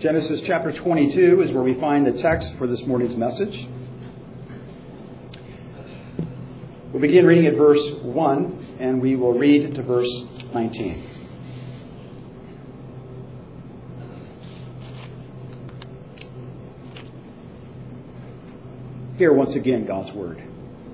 Genesis chapter 22 is where we find the text for this morning's message. We'll begin reading at verse 1, and we will read to verse 19. Hear once again God's word.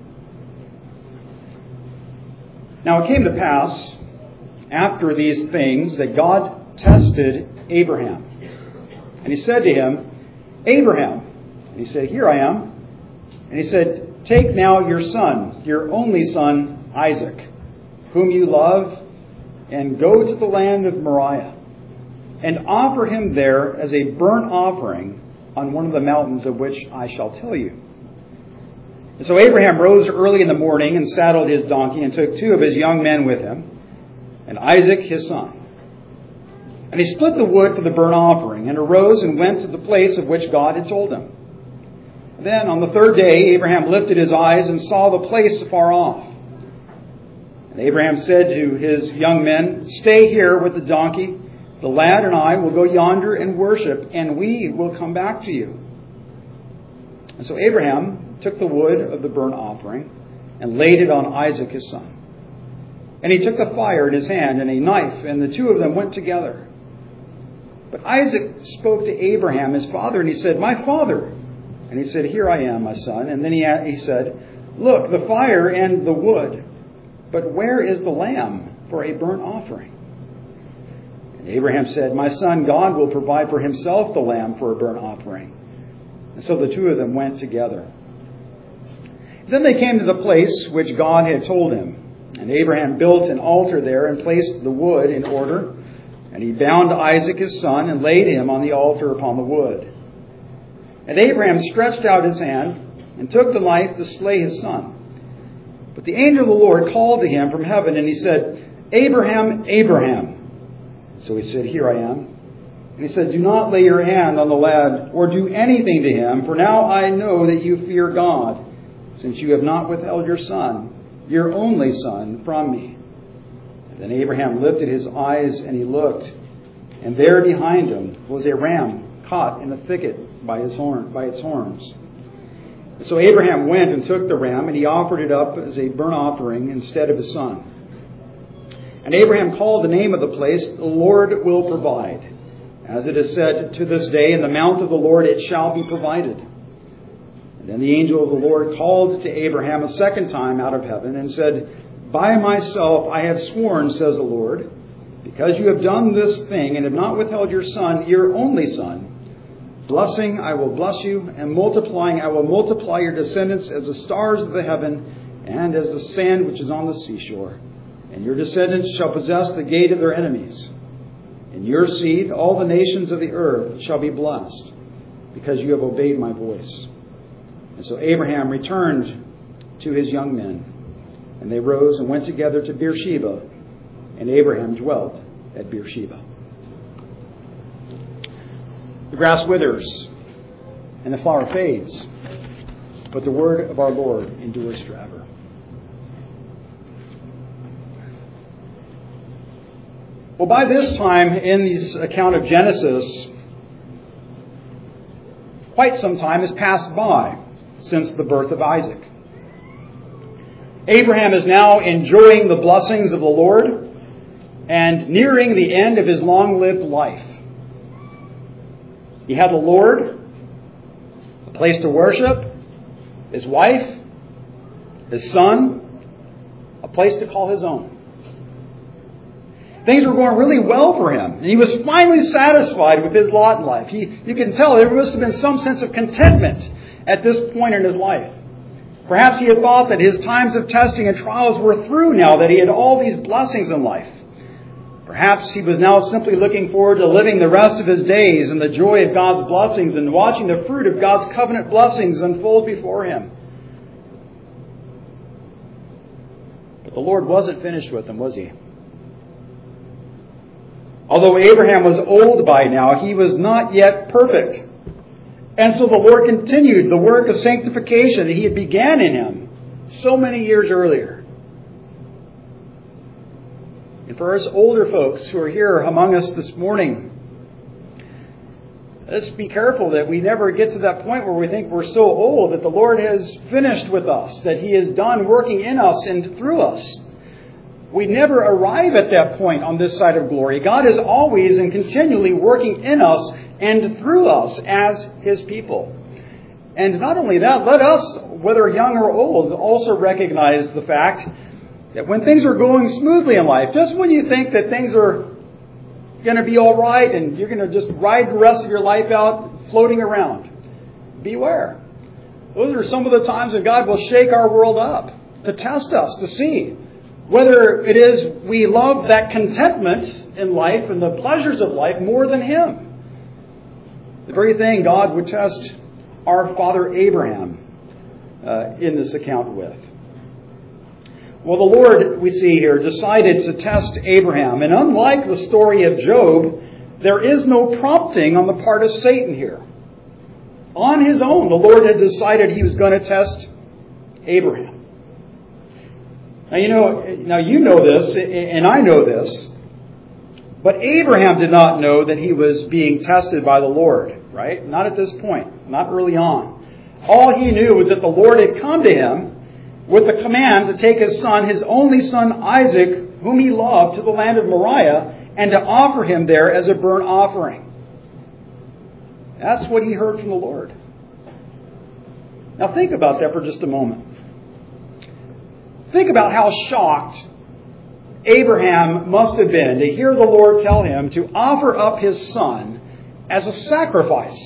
Now it came to pass, after these things, that God tested Abraham. And he said to him, Abraham. And he said, Here I am. And he said, Take now your son, your only son, Isaac, whom you love, and go to the land of Moriah, and offer him there as a burnt offering on one of the mountains of which I shall tell you. And so Abraham rose early in the morning and saddled his donkey and took 2 of his young men with him, and Isaac his son. And he split the wood for the burnt offering, and arose and went to the place of which God had told him. Then on the 3rd day Abraham lifted his eyes and saw the place afar off. And Abraham said to his young men, Stay here with the donkey. The lad and I will go yonder and worship, and we will come back to you. And so Abraham took the wood of the burnt offering and laid it on Isaac his son. And he took the fire in his hand and a knife, and the 2 of them went together. But Isaac spoke to Abraham, his father, and he said, My father. And he said, Here I am, my son. And then he said, Look, the fire and the wood, but where is the lamb for a burnt offering? And Abraham said, My son, God will provide for himself the lamb for a burnt offering. And so the 2 of them went together. Then they came to the place which God had told him. And Abraham built an altar there and placed the wood in order. And he bound Isaac his son and laid him on the altar upon the wood. And Abraham stretched out his hand and took the knife to slay his son. But the angel of the Lord called to him from heaven, and he said, Abraham, Abraham. So he said, Here I am. And he said, Do not lay your hand on the lad or do anything to him, for now I know that you fear God, since you have not withheld your son, your only son, from me. Then Abraham lifted his eyes and he looked, and there behind him was a ram caught in a thicket by its horns. So Abraham went and took the ram, and he offered it up as a burnt offering instead of his son. And Abraham called the name of the place, The Lord Will Provide. As it is said to this day, In the mount of the Lord it shall be provided. And then the angel of the Lord called to Abraham a second time out of heaven and said, By myself I have sworn, says the Lord, because you have done this thing and have not withheld your son, your only son. Blessing I will bless you, and multiplying I will multiply your descendants as the stars of the heaven and as the sand which is on the seashore. And your descendants shall possess the gate of their enemies. In your seed all the nations of the earth shall be blessed, because you have obeyed my voice. And so Abraham returned to his young men. And they rose and went together to Beersheba, and Abraham dwelt at Beersheba. The grass withers, and the flower fades, but the word of our Lord endures forever. Well, by this time in this account of Genesis, quite some time has passed by since the birth of Isaac. Abraham is now enjoying the blessings of the Lord and nearing the end of his long-lived life. He had the Lord, a place to worship, his wife, his son, a place to call his own. Things were going really well for him, and he was finally satisfied with his lot in life. You can tell there must have been some sense of contentment at this point in his life. Perhaps he had thought that his times of testing and trials were through now, that he had all these blessings in life. Perhaps he was now simply looking forward to living the rest of his days in the joy of God's blessings and watching the fruit of God's covenant blessings unfold before him. But the Lord wasn't finished with him, was he? Although Abraham was old by now, he was not yet perfect. And so the Lord continued the work of sanctification that he had began in him so many years earlier. And for us older folks who are here among us this morning, Let's be careful that we never get to that point where we think we're so old that the Lord has finished with us, that He is done working in us and through us. We never arrive at that point on this side of glory. God is always and continually working in us and through us as His people. And not only that, let us, whether young or old, also recognize the fact that when things are going smoothly in life, just when you think that things are going to be all right and you're going to just ride the rest of your life out floating around, beware. Those are some of the times that God will shake our world up to test us, to see whether it is we love that contentment in life and the pleasures of life more than Him. The very thing God would test our father Abraham in this account with. Well, the Lord, we see here, decided to test Abraham. And unlike the story of Job, there is no prompting on the part of Satan here. On his own, the Lord had decided He was going to test Abraham. Now, you know this, and I know this, but Abraham did not know that he was being tested by the Lord, right? Not at this point, not early on. All he knew was that the Lord had come to him with the command to take his son, his only son Isaac, whom he loved, to the land of Moriah, and to offer him there as a burnt offering. That's what he heard from the Lord. Now think about that for just a moment. Think about how shocked Abraham must have been to hear the Lord tell him to offer up his son as a sacrifice.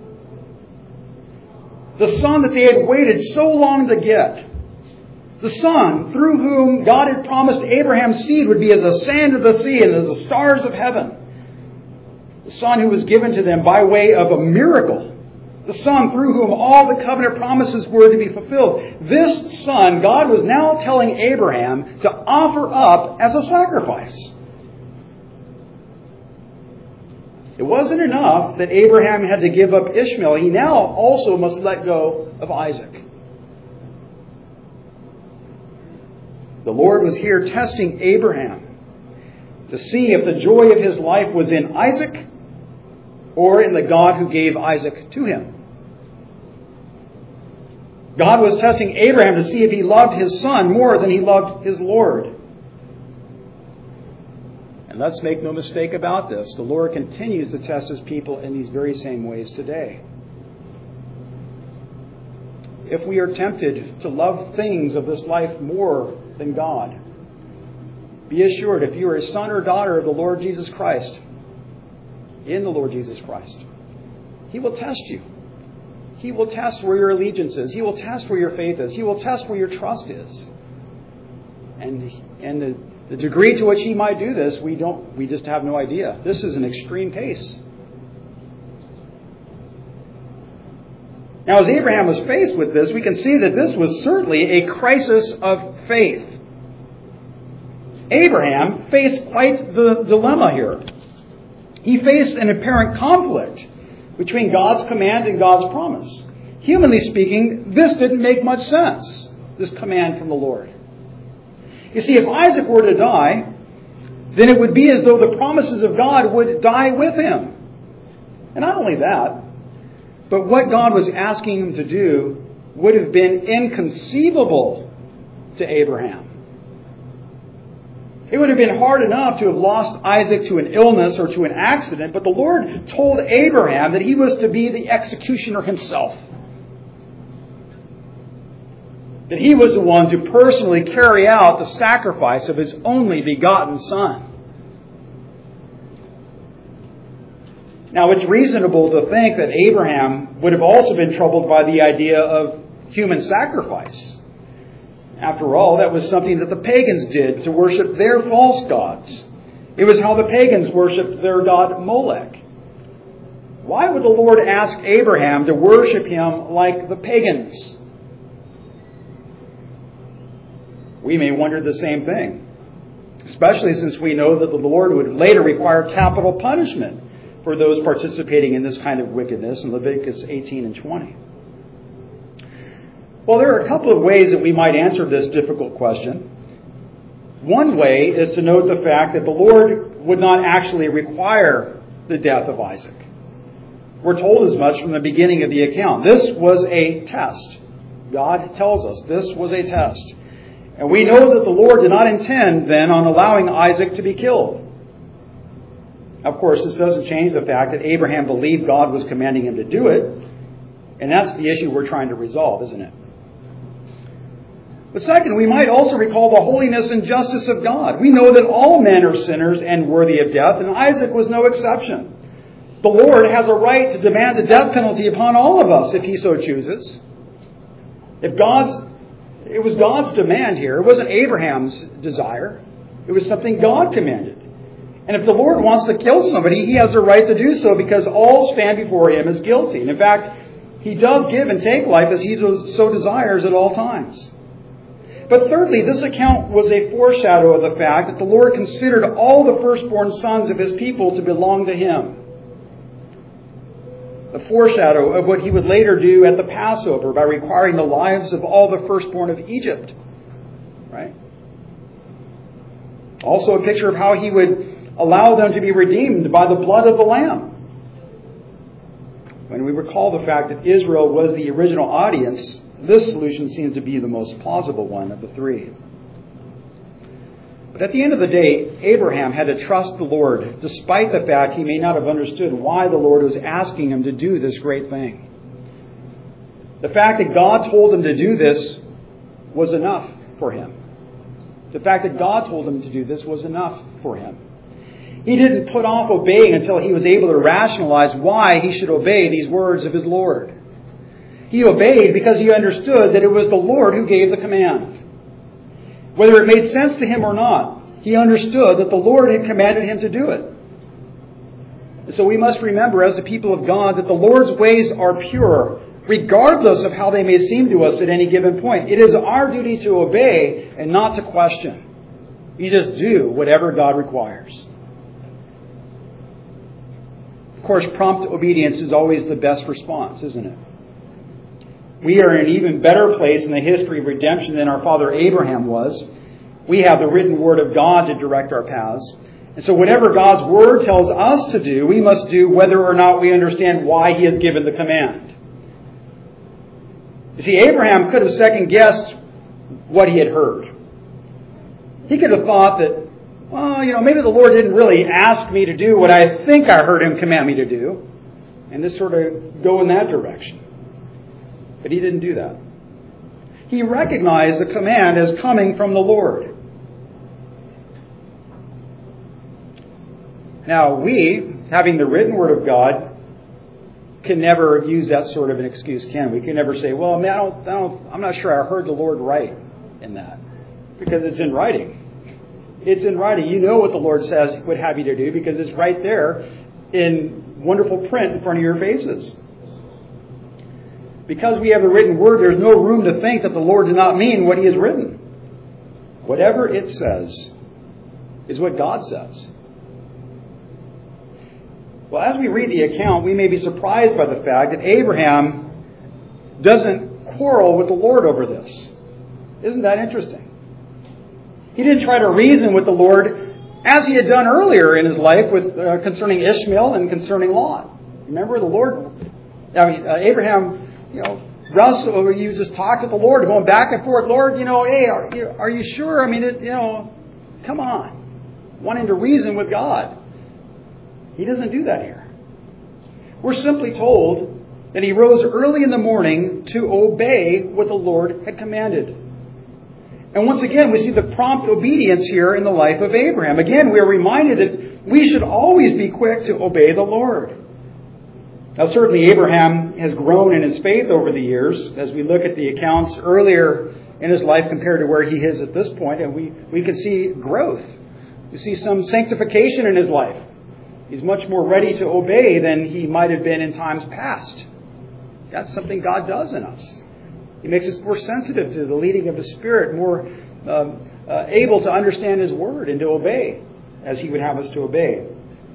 The son that they had waited so long to get. The son through whom God had promised Abraham's seed would be as the sand of the sea and as the stars of heaven. The son who was given to them by way of a miracle. The son through whom all the covenant promises were to be fulfilled. This son, God was now telling Abraham to offer up as a sacrifice. It wasn't enough that Abraham had to give up Ishmael. He now also must let go of Isaac. The Lord was here testing Abraham to see if the joy of his life was in Isaac or in the God who gave Isaac to him. God was testing Abraham to see if he loved his son more than he loved his Lord. And let's make no mistake about this. The Lord continues to test His people in these very same ways today. If we are tempted to love things of this life more than God, be assured, if you are a son or daughter of the Lord Jesus Christ, in the Lord Jesus Christ, He will test you. He will test where your allegiance is. He will test where your faith is. He will test where your trust is. And the degree to which He might do this, we just have no idea. This is an extreme case. Now, as Abraham was faced with this, we can see that this was certainly a crisis of faith. Abraham faced quite the dilemma here. He faced an apparent conflict between God's command and God's promise. Humanly speaking, this didn't make much sense, this command from the Lord. You see, if Isaac were to die, then it would be as though the promises of God would die with him. And not only that, but what God was asking him to do would have been inconceivable to Abraham. It would have been hard enough to have lost Isaac to an illness or to an accident, but the Lord told Abraham that he was to be the executioner himself. That he was the one to personally carry out the sacrifice of his only begotten son. Now, it's reasonable to think that Abraham would have also been troubled by the idea of human sacrifice. After all, that was something that the pagans did to worship their false gods. It was how the pagans worshipped their god Molech. Why would the Lord ask Abraham to worship him like the pagans? We may wonder the same thing, especially since we know that the Lord would later require capital punishment for those participating in this kind of wickedness in Leviticus 18 and 20. Well, there are a couple of ways that we might answer this difficult question. One way is to note the fact that the Lord would not actually require the death of Isaac. We're told as much from the beginning of the account. This was a test. God tells us this was a test. And we know that the Lord did not intend then on allowing Isaac to be killed. Of course, this doesn't change the fact that Abraham believed God was commanding him to do it. And that's the issue we're trying to resolve, isn't it? But second, we might also recall the holiness and justice of God. We know that all men are sinners and worthy of death, and Isaac was no exception. The Lord has a right to demand the death penalty upon all of us if He so chooses. It was God's demand here. It wasn't Abraham's desire. It was something God commanded. And if the Lord wants to kill somebody, He has the right to do so because all stand before Him as guilty. And in fact, He does give and take life as He so desires at all times. But thirdly, this account was a foreshadow of the fact that the Lord considered all the firstborn sons of His people to belong to Him. A foreshadow of what He would later do at the Passover by requiring the lives of all the firstborn of Egypt. Right? Also a picture of how He would allow them to be redeemed by the blood of the Lamb. When we recall the fact that Israel was the original audience, this solution seems to be the most plausible one of the three. But at the end of the day, Abraham had to trust the Lord, despite the fact he may not have understood why the Lord was asking him to do this great thing. The fact that God told him to do this was enough for him. The fact that God told him to do this was enough for him. He didn't put off obeying until he was able to rationalize why he should obey these words of his Lord. He obeyed because he understood that it was the Lord who gave the command. Whether it made sense to him or not, he understood that the Lord had commanded him to do it. And so we must remember as the people of God that the Lord's ways are pure, regardless of how they may seem to us at any given point. It is our duty to obey and not to question. You just do whatever God requires. Of course, prompt obedience is always the best response, isn't it? We are in an even better place in the history of redemption than our father Abraham was. We have the written word of God to direct our paths. And so whatever God's word tells us to do, we must do whether or not we understand why He has given the command. You see, Abraham could have second-guessed what he had heard. He could have thought that, well, maybe the Lord didn't really ask me to do what I think I heard Him command me to do. And just sort of go in that direction. But he didn't do that. He recognized the command as coming from the Lord. Now, we, having the written word of God, can never use that sort of an excuse, can we? We can never say, well, man, I'm not sure I heard the Lord right in that. Because it's in writing. It's in writing. You know what the Lord says would have you to do because it's right there in wonderful print in front of your faces. Because we have the written word, there's no room to think that the Lord did not mean what He has written. Whatever it says is what God says. Well, as we read the account, we may be surprised by the fact that Abraham doesn't quarrel with the Lord over this. Isn't that interesting? He didn't try to reason with the Lord as he had done earlier in his life with concerning Ishmael and concerning Lot. Remember Abraham, wrestled, you just talked with the Lord, going back and forth. Lord, hey, are you sure? Come on. Wanting to reason with God. He doesn't do that here. We're simply told that he rose early in the morning to obey what the Lord had commanded. And once again, we see the prompt obedience here in the life of Abraham. Again, we are reminded that we should always be quick to obey the Lord. Now, certainly Abraham has grown in his faith over the years as we look at the accounts earlier in his life compared to where he is at this point, and we can see growth. We see some sanctification in his life. He's much more ready to obey than he might have been in times past. That's something God does in us. He makes us more sensitive to the leading of the Spirit, more able to understand His Word and to obey as He would have us to obey.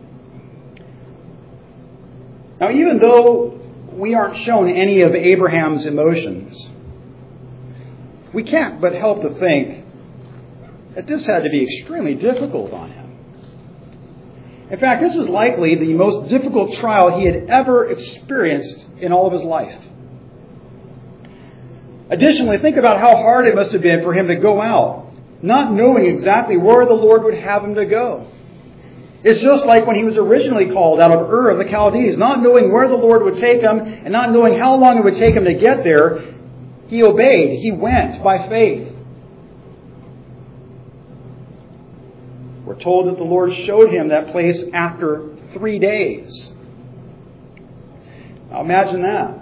Now, even though we aren't shown any of Abraham's emotions, we can't but help to think that this had to be extremely difficult on him. In fact, this was likely the most difficult trial he had ever experienced in all of his life. Additionally, think about how hard it must have been for him to go out, not knowing exactly where the Lord would have him to go. It's just like when he was originally called out of Ur of the Chaldees, not knowing where the Lord would take him and not knowing how long it would take him to get there. He obeyed. He went by faith. We're told that the Lord showed him that place after 3 days. Now imagine that.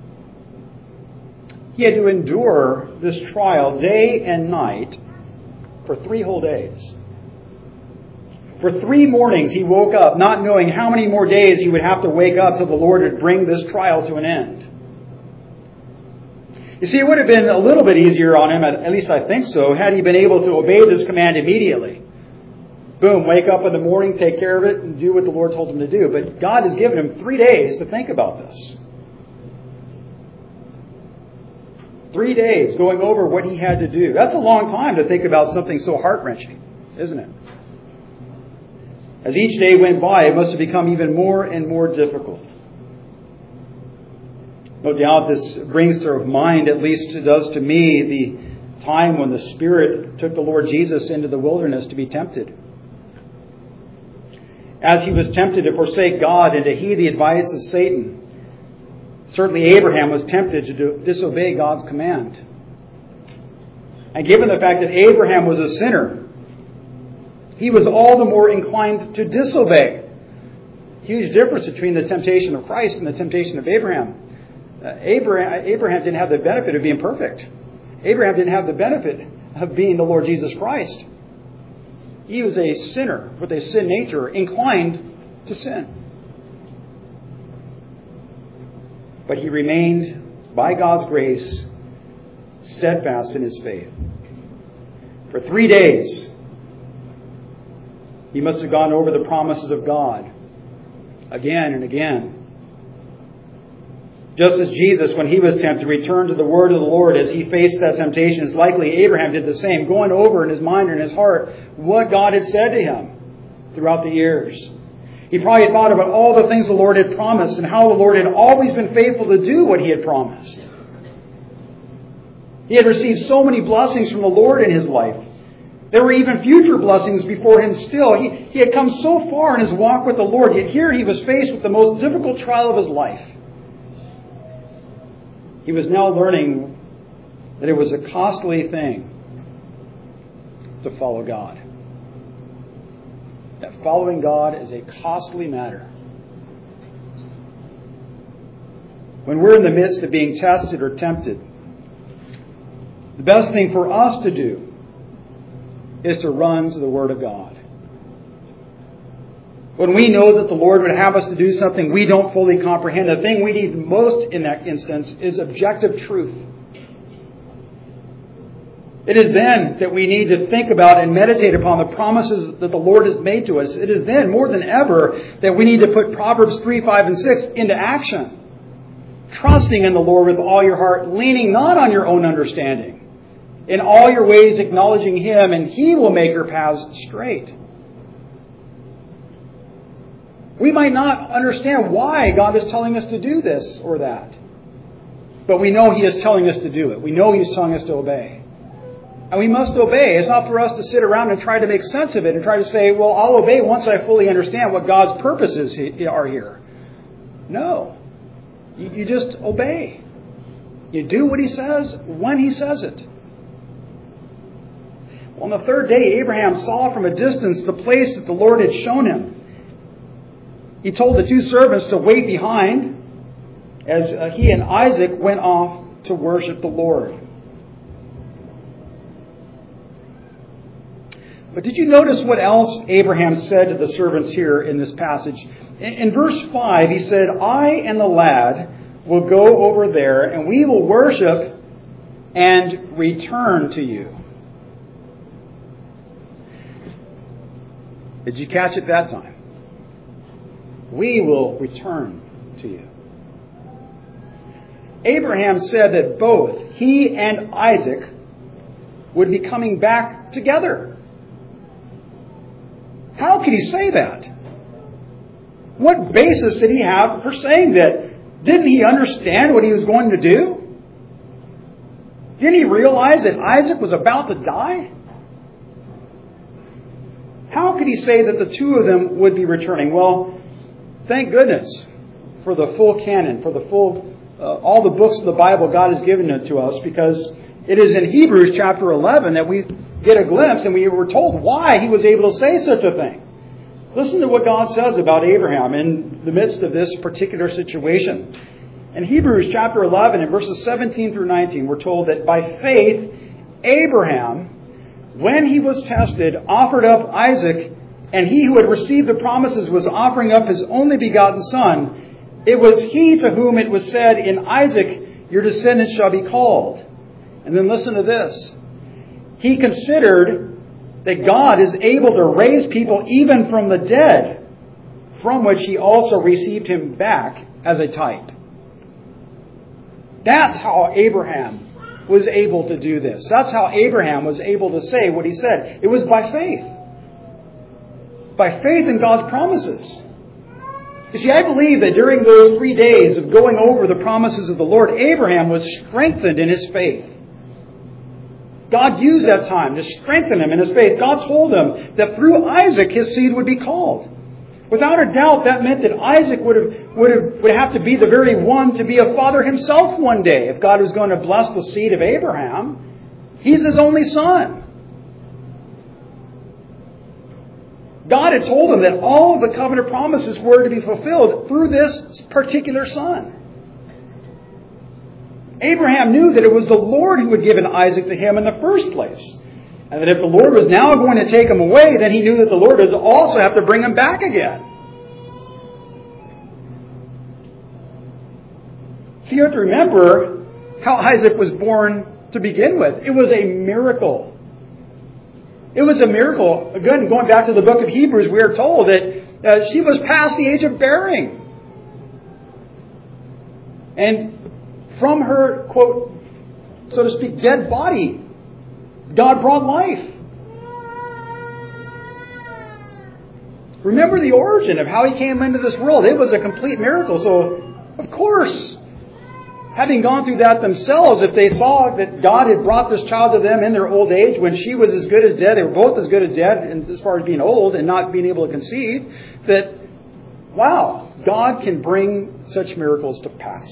He had to endure this trial day and night for 3 whole days. For 3 mornings he woke up not knowing how many more days he would have to wake up till the Lord would bring this trial to an end. You see, it would have been a little bit easier on him, at least I think so, had he been able to obey this command immediately. Boom, wake up in the morning, take care of it, and do what the Lord told him to do. But God has given him 3 days to think about this. 3 days going over what he had to do. That's a long time to think about something so heart-wrenching, isn't it? As each day went by, it must have become even more and more difficult. No doubt this brings to mind, at least it does to me, the time when the Spirit took the Lord Jesus into the wilderness to be tempted. As he was tempted to forsake God and to heed the advice of Satan, certainly Abraham was tempted to disobey God's command. And given the fact that Abraham was a sinner, he was all the more inclined to disobey. Huge difference between the temptation of Christ and the temptation of Abraham. Abraham didn't have the benefit of being perfect. Abraham didn't have the benefit of being the Lord Jesus Christ. He was a sinner with a sin nature, inclined to sin. But he remained, by God's grace, steadfast in his faith. For 3 days, he must have gone over the promises of God again and again. Just as Jesus, when he was tempted, returned to the word of the Lord as he faced that temptation, it's likely Abraham did the same, going over in his mind and his heart what God had said to him throughout the years. He probably thought about all the things the Lord had promised and how the Lord had always been faithful to do what he had promised. He had received so many blessings from the Lord in his life. There were even future blessings before him still. He had come so far in his walk with the Lord, yet here he was faced with the most difficult trial of his life. He was now learning that it was a costly thing to follow God. That following God is a costly matter. When we're in the midst of being tested or tempted, the best thing for us to do is to run to the Word of God. When we know that the Lord would have us to do something we don't fully comprehend, the thing we need most in that instance is objective truth. It is then that we need to think about and meditate upon the promises that the Lord has made to us. It is then, more than ever, that we need to put Proverbs 3, 5, and 6 into action. Trusting in the Lord with all your heart, leaning not on your own understanding. In all your ways acknowledging Him, and He will make your paths straight. We might not understand why God is telling us to do this or that. But we know He is telling us to do it. We know He's telling us to obey. And we must obey. It's not for us to sit around and try to make sense of it and try to say, well, I'll obey once I fully understand what God's purposes are here. No. You just obey. You do what He says when He says it. On the third day, Abraham saw from a distance the place that the Lord had shown him. He told the two servants to wait behind as he and Isaac went off to worship the Lord. But did you notice what else Abraham said to the servants here in this passage? In verse 5, he said, I and the lad will go over there and we will worship and return to you. Did you catch it that time? We will return to you. Abraham said that both he and Isaac would be coming back together. How could he say that? What basis did he have for saying that? Didn't he understand what he was going to do? Didn't he realize that Isaac was about to die? How could he say that the two of them would be returning? Well, thank goodness for the full canon, for the full, all the books of the Bible God has given it to us, because it is in Hebrews chapter 11 that we get a glimpse and we were told why he was able to say such a thing. Listen to what God says about Abraham in the midst of this particular situation. In Hebrews chapter 11 and verses 17 through 19, we're told that by faith, Abraham, when he was tested, offered up Isaac, and he who had received the promises was offering up his only begotten son. It was he to whom it was said, in Isaac your descendants shall be called. And then listen to this. He considered that God is able to raise people even from the dead, from which he also received him back as a type. That's how Abraham was able to do this. That's how Abraham was able to say what he said. It was by faith. By faith in God's promises. You see, I believe that during those 3 days of going over the promises of the Lord, Abraham was strengthened in his faith. God used that time to strengthen him in his faith. God told him that through Isaac his seed would be called. Without a doubt, that meant that Isaac would have to be the very one to be a father himself one day. If God was going to bless the seed of Abraham, he's his only son. God had told him that all of the covenant promises were to be fulfilled through this particular son. Abraham knew that it was the Lord who had given Isaac to him in the first place. And that if the Lord was now going to take him away, then he knew that the Lord would also have to bring him back again. So you have to remember how Isaac was born to begin with. It was a miracle. It was a miracle. Again, going back to the book of Hebrews, we are told that she was past the age of bearing. And from her, quote, so to speak, dead body, God brought life. Remember the origin of how he came into this world. It was a complete miracle. So, of course, having gone through that themselves, if they saw that God had brought this child to them in their old age, when she was as good as dead, they were both as good as dead as far as being old and not being able to conceive, that, wow, God can bring such miracles to pass.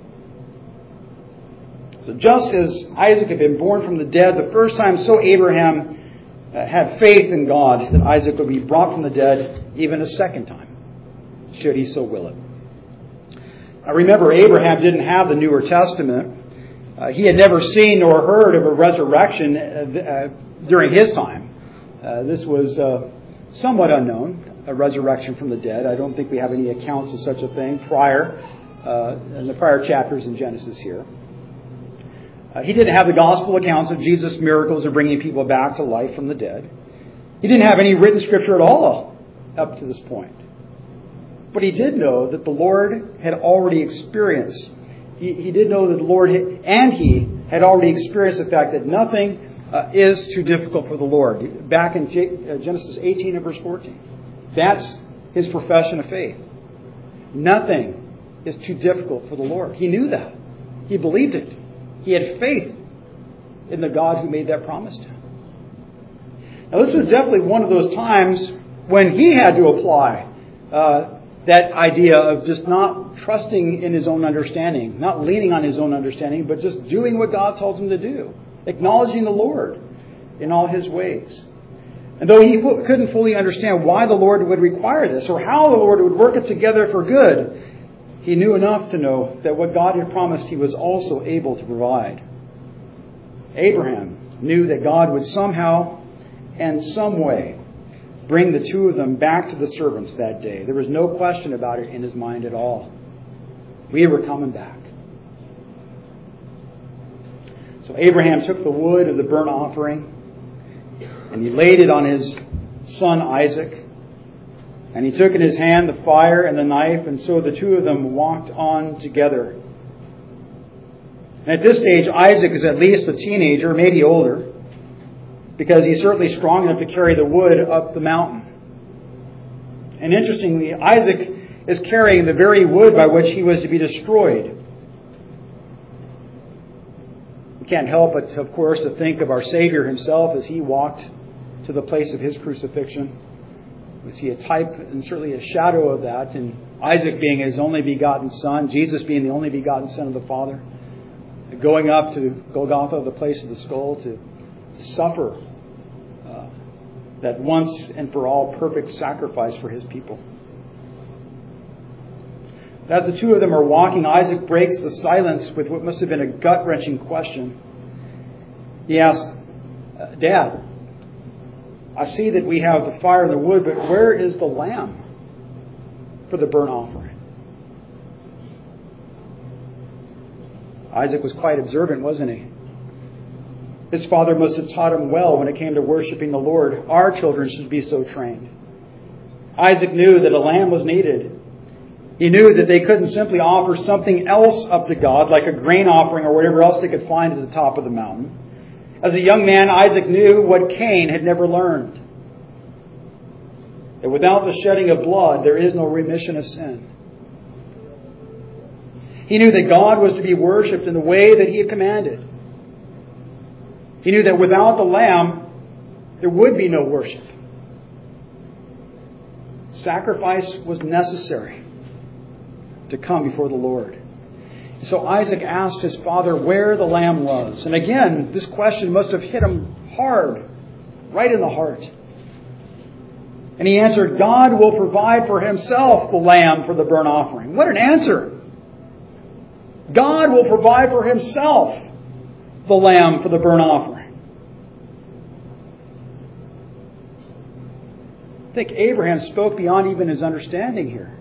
So just as Isaac had been born from the dead the first time, so Abraham had faith in God that Isaac would be brought from the dead even a second time, should he so will it. Now remember, Abraham didn't have the Newer Testament. He had never seen nor heard of a resurrection during his time. This was somewhat unknown, a resurrection from the dead. I don't think we have any accounts of such a thing in the prior chapters in Genesis here. He didn't have the gospel accounts of Jesus' miracles of bringing people back to life from the dead. He didn't have any written scripture at all up to this point. But he did know that the Lord had already experienced. He did know that the Lord he had already experienced the fact that nothing is too difficult for the Lord. Back in Genesis 18 and verse 14. That's his profession of faith. Nothing is too difficult for the Lord. He knew that. He believed it. He had faith in the God who made that promise to him. Now, this was definitely one of those times when he had to apply that idea of just not trusting in his own understanding, not leaning on his own understanding, but just doing what God tells him to do, acknowledging the Lord in all his ways. And though he couldn't fully understand why the Lord would require this or how the Lord would work it together for good, he knew enough to know that what God had promised he was also able to provide. Abraham knew that God would somehow and some way bring the two of them back to the servants that day. There was no question about it in his mind at all. We were coming back. So Abraham took the wood of the burnt offering and he laid it on his son Isaac. And he took in his hand the fire and the knife, and so the two of them walked on together. And at this stage, Isaac is at least a teenager, maybe older, because he's certainly strong enough to carry the wood up the mountain. And interestingly, Isaac is carrying the very wood by which he was to be destroyed. We can't help but, of course, to think of our Savior himself as he walked to the place of his crucifixion. We see a type and certainly a shadow of that, and Isaac being his only begotten son, Jesus being the only begotten Son of the Father, going up to Golgotha, the place of the skull, to suffer that once and for all perfect sacrifice for his people. As the two of them are walking, Isaac breaks the silence with what must have been a gut-wrenching question. He asks, Dad, I see that we have the fire and the wood, but where is the lamb for the burnt offering? Isaac was quite observant, wasn't he? His father must have taught him well when it came to worshiping the Lord. Our children should be so trained. Isaac knew that a lamb was needed. He knew that they couldn't simply offer something else up to God, like a grain offering or whatever else they could find at the top of the mountain. As a young man, Isaac knew what Cain had never learned. That without the shedding of blood, there is no remission of sin. He knew that God was to be worshipped in the way that he had commanded. He knew that without the lamb, there would be no worship. Sacrifice was necessary to come before the Lord. So Isaac asked his father where the lamb was. And again, this question must have hit him hard, right in the heart. And he answered, God will provide for himself the lamb for the burnt offering. What an answer! God will provide for himself the lamb for the burnt offering. I think Abraham spoke beyond even his understanding here.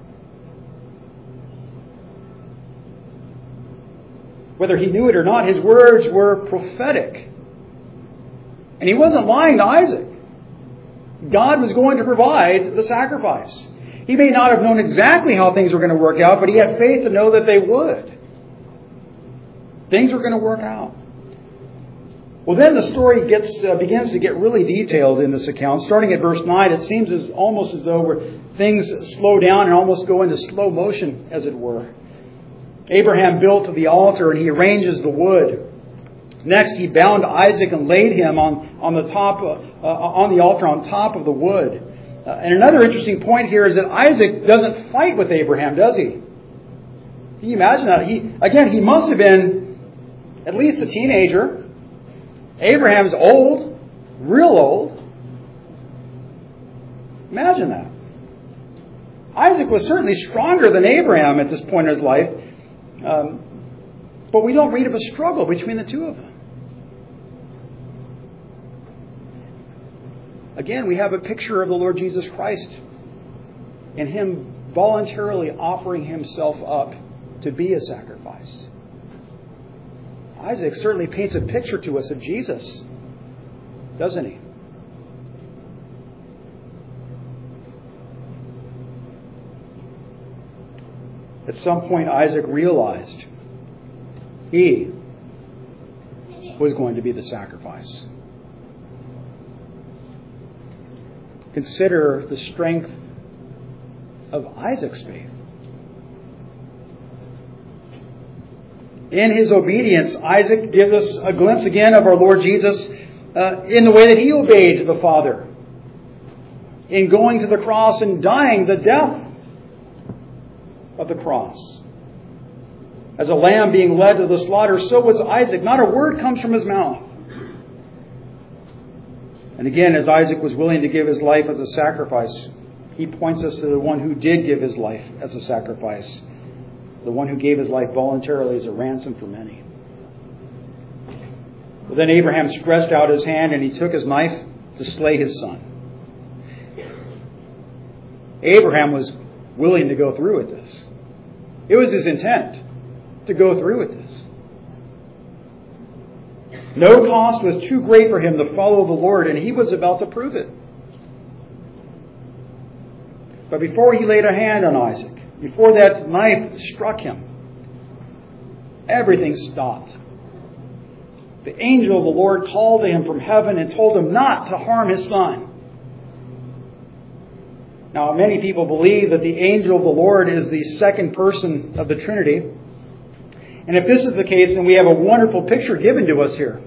Whether he knew it or not, his words were prophetic. And he wasn't lying to Isaac. God was going to provide the sacrifice. He may not have known exactly how things were going to work out, but he had faith to know that they would. Things were going to work out. Well, then the story begins to get really detailed in this account. Starting at verse 9, it seems almost as though things slow down and almost go into slow motion, as it were. Abraham built the altar and he arranges the wood. Next, he bound Isaac and laid him on the altar on top of the wood. And another interesting point here is that Isaac doesn't fight with Abraham, does he? Can you imagine that? He must have been at least a teenager. Abraham's old, real old. Imagine that. Isaac was certainly stronger than Abraham at this point in his life. But we don't read of a struggle between the two of them. Again, we have a picture of the Lord Jesus Christ and him voluntarily offering himself up to be a sacrifice. Isaac certainly paints a picture to us of Jesus, doesn't he? At some point, Isaac realized he was going to be the sacrifice. Consider the strength of Isaac's faith. In his obedience, Isaac gives us a glimpse again of our Lord Jesus in the way that he obeyed the Father. In going to the cross and dying the death of the cross. As a lamb being led to the slaughter, so was Isaac. Not a word comes from his mouth. And again, as Isaac was willing to give his life as a sacrifice, he points us to the one who did give his life as a sacrifice. The one who gave his life voluntarily as a ransom for many. But then Abraham stretched out his hand and he took his knife to slay his son. Abraham was willing to go through with this. It was his intent to go through with this. No cost was too great for him to follow the Lord, and he was about to prove it. But before he laid a hand on Isaac, before that knife struck him, everything stopped. The angel of the Lord called to him from heaven and told him not to harm his son. Now, many people believe that the angel of the Lord is the second person of the Trinity. And if this is the case, then we have a wonderful picture given to us here.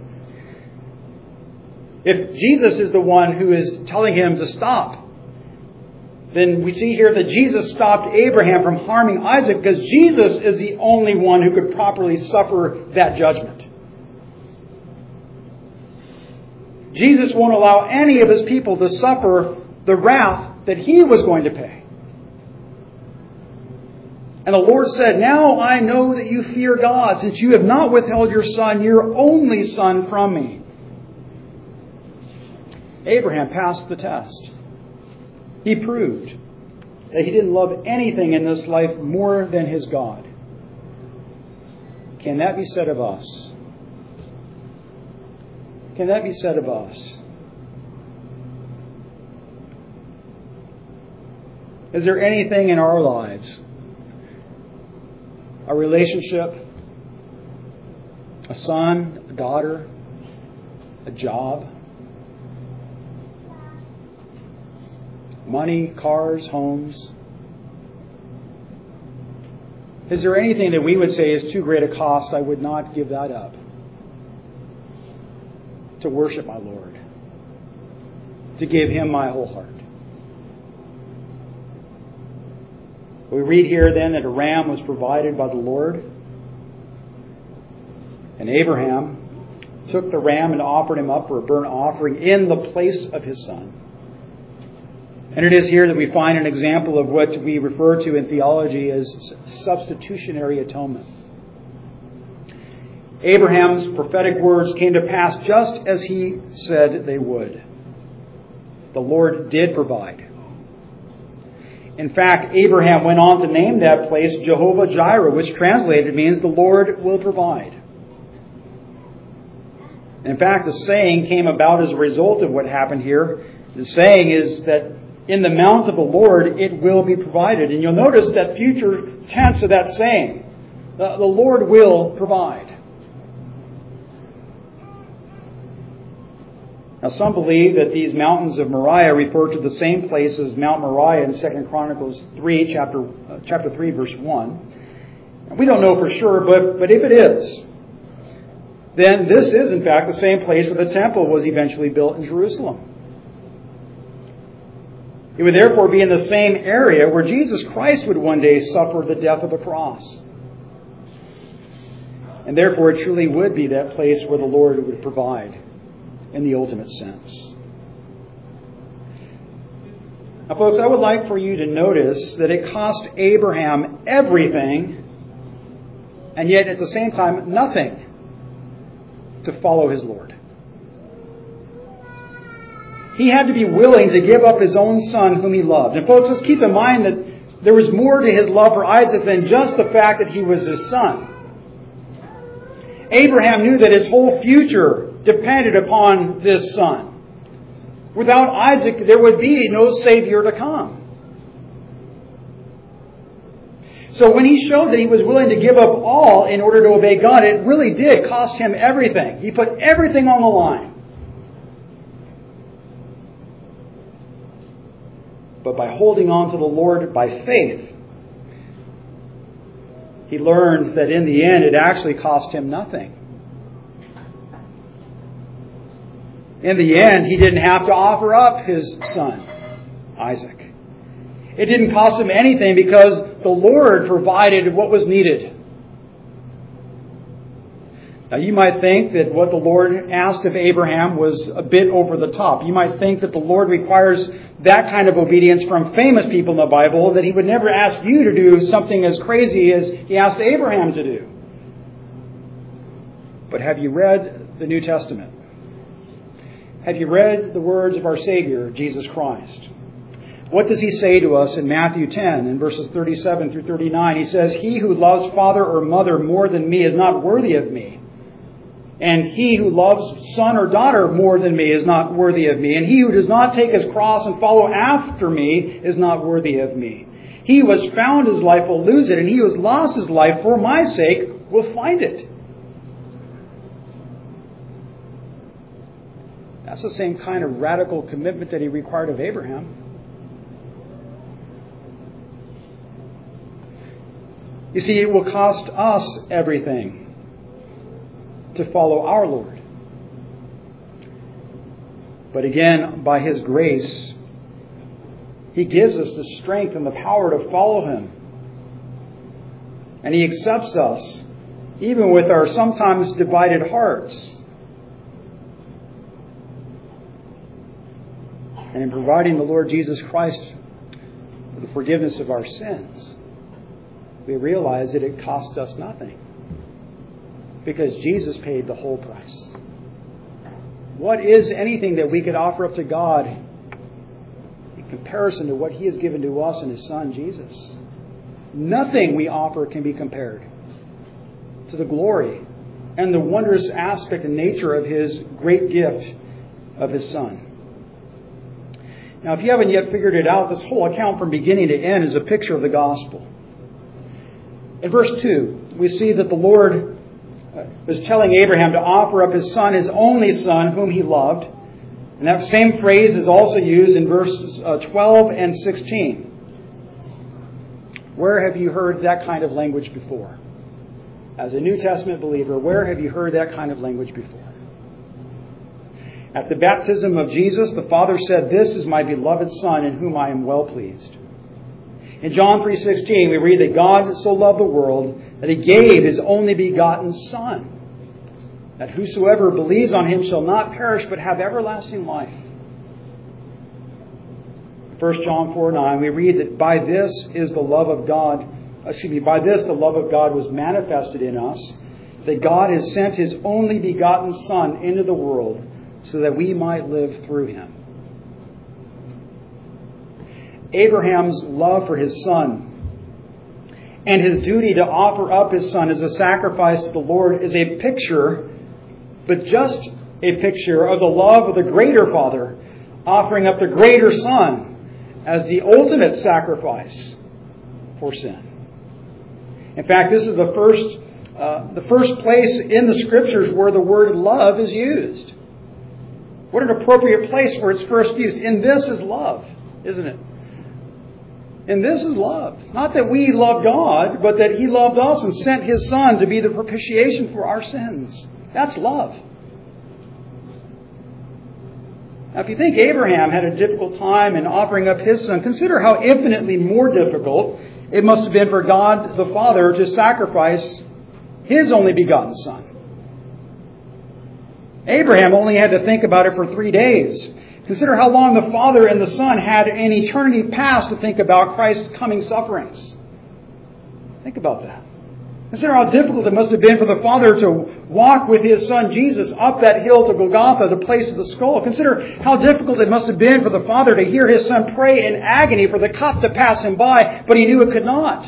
If Jesus is the one who is telling him to stop, then we see here that Jesus stopped Abraham from harming Isaac because Jesus is the only one who could properly suffer that judgment. Jesus won't allow any of his people to suffer the wrath that he was going to pay. And the Lord said, "Now I know that you fear God, since you have not withheld your son, your only son, from me." Abraham passed the test. He proved that he didn't love anything in this life more than his God. Can that be said of us? Can that be said of us? Is there anything in our lives, a relationship, a son, a daughter, a job, money, cars, homes? Is there anything that we would say is too great a cost? I would not give that up to worship my Lord, to give Him my whole heart. We read here then that a ram was provided by the Lord. And Abraham took the ram and offered him up for a burnt offering in the place of his son. And it is here that we find an example of what we refer to in theology as substitutionary atonement. Abraham's prophetic words came to pass just as he said they would. The Lord did provide. In fact, Abraham went on to name that place Jehovah Jireh, which translated means the Lord will provide. In fact, the saying came about as a result of what happened here. The saying is that in the mount of the Lord it will be provided. And you'll notice that future tense of that saying. The Lord will provide. Now, some believe that these mountains of Moriah refer to the same place as Mount Moriah in 2 Chronicles 3, chapter 3, verse 1. And we don't know for sure, but if it is, then this is, in fact, the same place where the temple was eventually built in Jerusalem. It would therefore be in the same area where Jesus Christ would one day suffer the death of the cross. And therefore, it truly would be that place where the Lord would provide in the ultimate sense. Now, folks, I would like for you to notice that it cost Abraham everything, and yet at the same time, nothing to follow his Lord. He had to be willing to give up his own son whom he loved. And folks, let's keep in mind that there was more to his love for Isaac than just the fact that he was his son. Abraham knew that his whole future depended upon this son. Without Isaac, there would be no Savior to come. So when he showed that he was willing to give up all in order to obey God, it really did cost him everything. He put everything on the line. But by holding on to the Lord by faith, he learned that in the end it actually cost him nothing. In the end, he didn't have to offer up his son, Isaac. It didn't cost him anything because the Lord provided what was needed. Now, you might think that what the Lord asked of Abraham was a bit over the top. You might think that the Lord requires that kind of obedience from famous people in the Bible, that He would never ask you to do something as crazy as He asked Abraham to do. But have you read the New Testament? Have you read the words of our Savior, Jesus Christ? What does He say to us in Matthew 10, in verses 37 through 39? He says, "He who loves father or mother more than me is not worthy of me. And he who loves son or daughter more than me is not worthy of me. And he who does not take his cross and follow after me is not worthy of me. He who has found his life will lose it, and he who has lost his life for my sake will find it." That's the same kind of radical commitment that He required of Abraham. You see, it will cost us everything to follow our Lord. But again, by His grace, He gives us the strength and the power to follow Him. And He accepts us, even with our sometimes divided hearts. And in providing the Lord Jesus Christ for the forgiveness of our sins, we realize that it cost us nothing, because Jesus paid the whole price. What is anything that we could offer up to God in comparison to what He has given to us in His Son, Jesus? Nothing we offer can be compared to the glory and the wondrous aspect and nature of His great gift of His Son. Now, if you haven't yet figured it out, this whole account from beginning to end is a picture of the gospel. In verse 2, we see that the Lord was telling Abraham to offer up his son, his only son, whom he loved. And that same phrase is also used in verses 12 and 16. Where have you heard that kind of language before? As a New Testament believer, where have you heard that kind of language before? At the baptism of Jesus, the Father said, "This is my beloved Son, in whom I am well pleased." In John 3:16, we read that God so loved the world that He gave His only begotten Son, that whosoever believes on Him shall not perish but have everlasting life. In 1 John 4:9, we read that by this the love of God was manifested in us, that God has sent His only begotten Son into the world so that we might live through Him. Abraham's love for his son and his duty to offer up his son as a sacrifice to the Lord is a picture, but just a picture, of the love of the greater Father offering up the greater Son as the ultimate sacrifice for sin. In fact, this is the first place in the Scriptures where the word love is used. What an appropriate place for its first use. In this is love, isn't it? And this is love. Not that we love God, but that He loved us and sent His Son to be the propitiation for our sins. That's love. Now, if you think Abraham had a difficult time in offering up his son, consider how infinitely more difficult it must have been for God the Father to sacrifice His only begotten Son. Abraham only had to think about it for 3 days. Consider how long the Father and the Son had an eternity past to think about Christ's coming sufferings. Think about that. Consider how difficult it must have been for the Father to walk with His Son Jesus up that hill to Golgotha, the place of the skull. Consider how difficult it must have been for the Father to hear His Son pray in agony for the cup to pass Him by, but He knew it could not.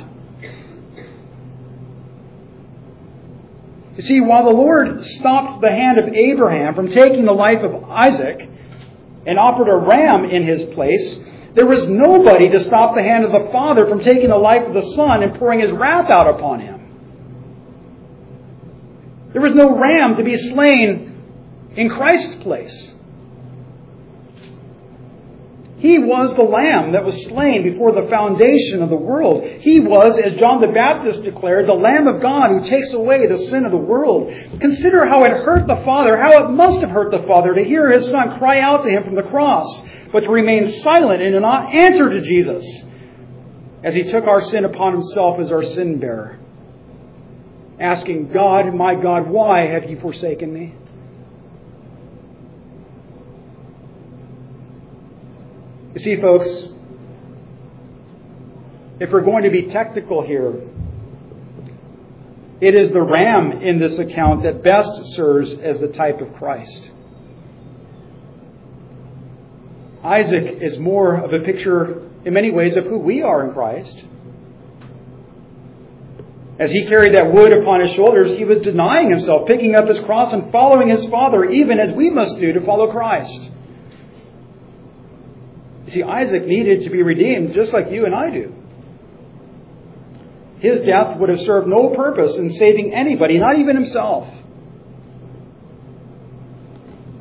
You see, while the Lord stopped the hand of Abraham from taking the life of Isaac and offered a ram in his place, there was nobody to stop the hand of the Father from taking the life of the Son and pouring His wrath out upon Him. There was no ram to be slain in Christ's place. He was the Lamb that was slain before the foundation of the world. He was, as John the Baptist declared, the Lamb of God who takes away the sin of the world. Consider how it hurt the Father, how it must have hurt the Father to hear His Son cry out to Him from the cross, but to remain silent and to not answer to Jesus as He took our sin upon Himself as our sin bearer, asking, God, my God, why have You forsaken me? You see, folks, if we're going to be technical here, it is the ram in this account that best serves as the type of Christ. Isaac is more of a picture, in many ways, of who we are in Christ. As he carried that wood upon his shoulders, he was denying himself, picking up his cross and following his Father, even as we must do to follow Christ. You see, Isaac needed to be redeemed just like you and I do. His death would have served no purpose in saving anybody, not even himself.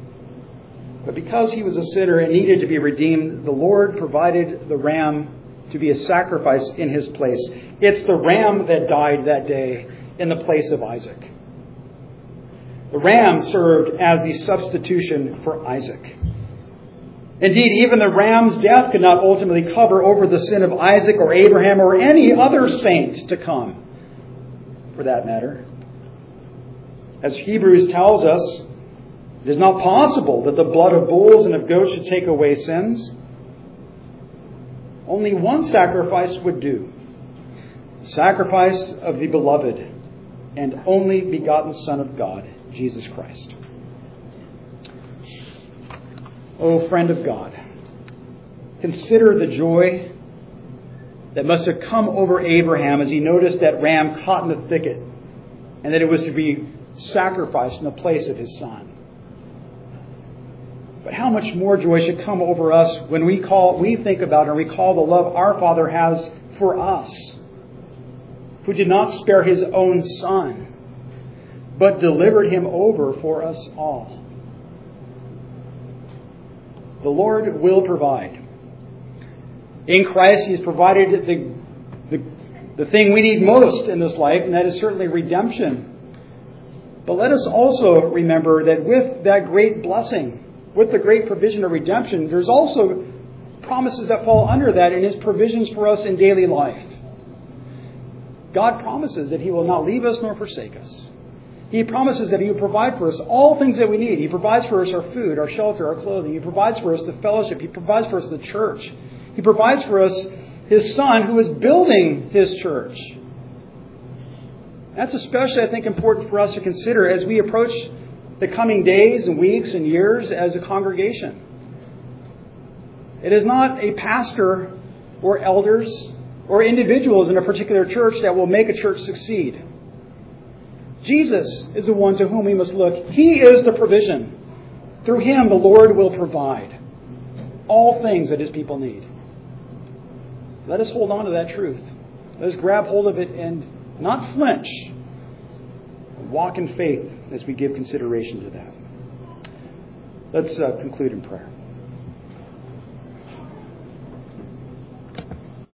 But because he was a sinner and needed to be redeemed, the Lord provided the ram to be a sacrifice in his place. It's the ram that died that day in the place of Isaac. The ram served as the substitution for Isaac. Indeed, even the ram's death could not ultimately cover over the sin of Isaac or Abraham or any other saint to come, for that matter. As Hebrews tells us, it is not possible that the blood of bulls and of goats should take away sins. Only one sacrifice would do. The sacrifice of the beloved and only begotten Son of God, Jesus Christ. O friend of God, consider the joy that must have come over Abraham as he noticed that ram caught in the thicket and that it was to be sacrificed in the place of his son. But how much more joy should come over us when we think about and recall the love our Father has for us, who did not spare his own Son, but delivered him over for us all. The Lord will provide. In Christ, He has provided the thing we need most in this life, and that is certainly redemption. But let us also remember that with that great blessing, with the great provision of redemption, there's also promises that fall under that in His provisions for us in daily life. God promises that He will not leave us nor forsake us. He promises that He will provide for us all things that we need. He provides for us our food, our shelter, our clothing. He provides for us the fellowship. He provides for us the church. He provides for us His Son who is building His church. That's especially, I think, important for us to consider as we approach the coming days and weeks and years as a congregation. It is not a pastor or elders or individuals in a particular church that will make a church succeed. Jesus is the one to whom we must look. He is the provision. Through Him, the Lord will provide all things that His people need. Let us hold on to that truth. Let us grab hold of it and not flinch. Walk in faith as we give consideration to that. Let's conclude in prayer.